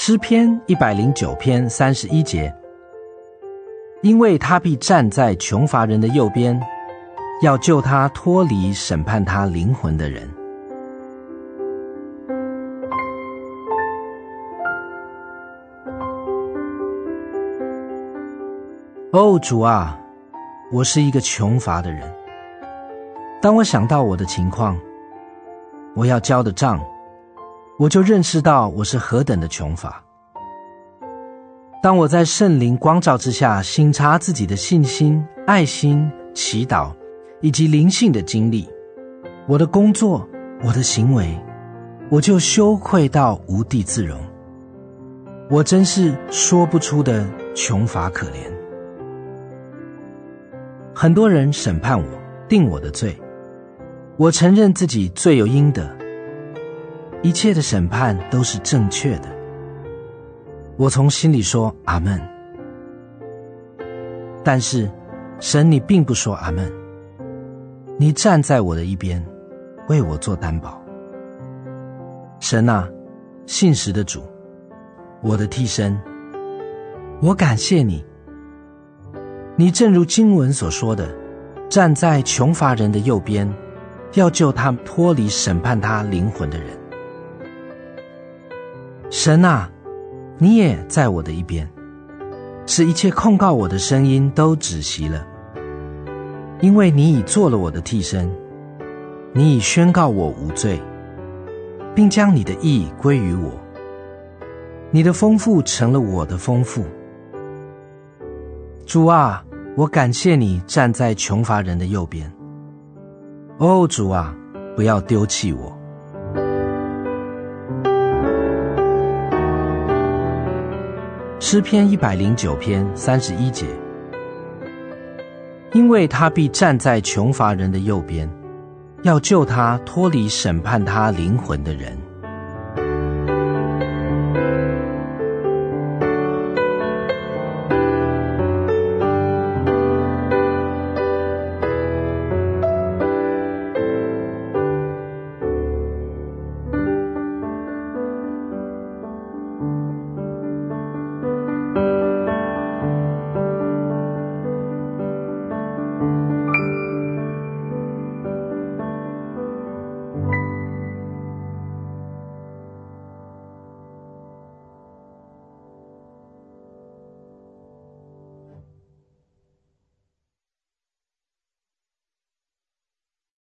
诗篇109篇31节，因为他必站在穷乏人的右边，要救他脱离审判他灵魂的人。哦，主啊，我是一个穷乏的人。当我想到我的情况，我要交的账，我就认识到我是何等的穷乏。当我在圣灵光照之下省察自己的信心、爱心、祈祷以及灵性的经历，我的工作、我的行为，我就羞愧到无地自容。我真是说不出的穷乏可怜。很多人审判我，定我的罪，我承认自己罪有应得，一切的审判都是正确的。我从心里说阿们。但是神，你并不说阿们，你站在我的一边，为我做担保。神啊，信实的主，我的替身，我感谢你。你正如经文所说的，站在穷乏人的右边，要救他脱离审判他灵魂的人。神啊，你也在我的一边，使一切控告我的声音都止息了，因为你已做了我的替身，你已宣告我无罪，并将你的义归于我，你的丰富成了我的丰富。主啊，我感谢你站在穷乏人的右边。哦，主啊，不要丢弃我。诗篇109篇31节，因为他必站在穷乏人的右边，要救他脱离审判他灵魂的人。